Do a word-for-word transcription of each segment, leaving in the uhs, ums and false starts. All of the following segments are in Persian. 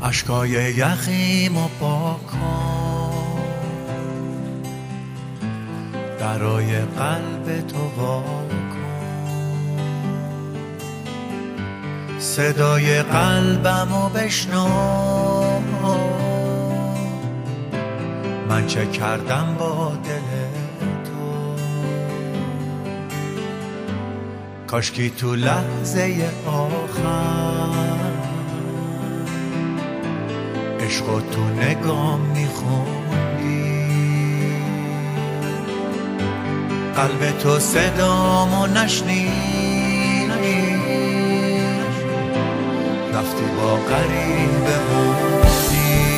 اشکای یخیمو پاک کن، درای قلب تو وا کن، صدای قلبمو بشنو، من چه کردم با دل تو. کاشکی تو لحظه آخر عشقو تو نگام میخوندی، قلب تو صدامو نشنید، رفتی با غریبه موندی.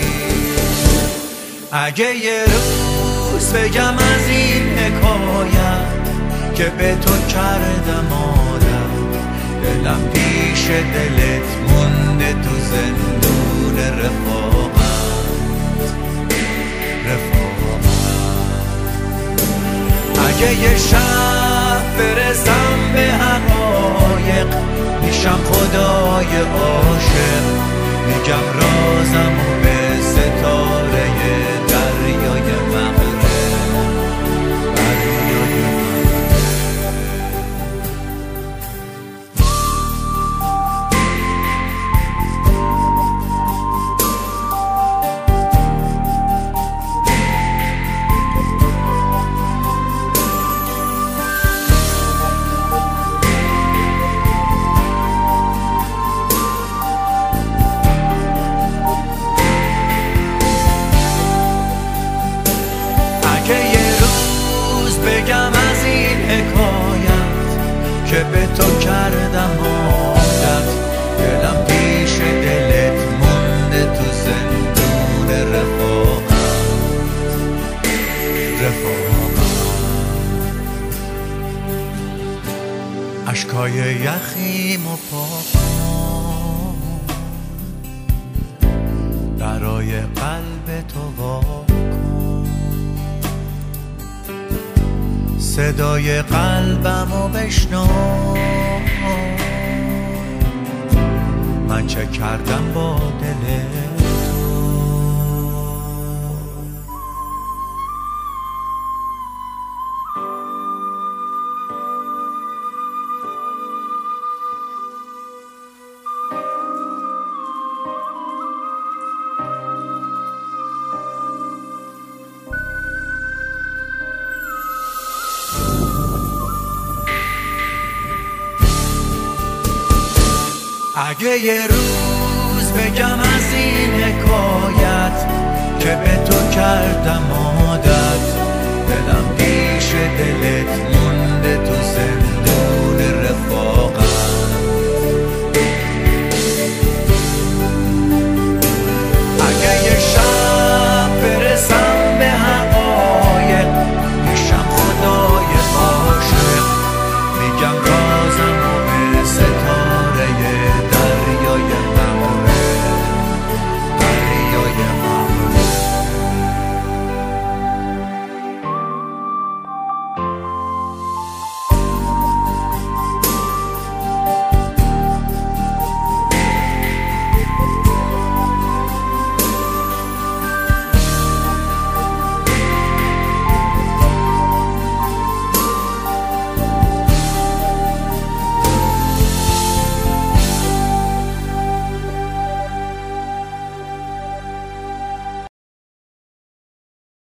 اگه یه روز بگم از این حکایت که به تو کردم عادت، دلم پیش دلت مونده تو زندون رفاقت رفاقت. اگه یه شب برسم به حقایق، میشم خدای عاشق، میگم رازمو به ستاره دریای مغرب دریای بگم از این حکایت که به تو کردم عادت، دلم پیش دلت مونده تو زندون رفاقت رفاقت. اشکای یخیمو پاک کن، درای قلب تو وا کن، صدای قلبمو بشنو، من چه کردم با دل تو. اگه یه روز بگم از این حکایت که به تو کردم عادت، دلم پیش دلت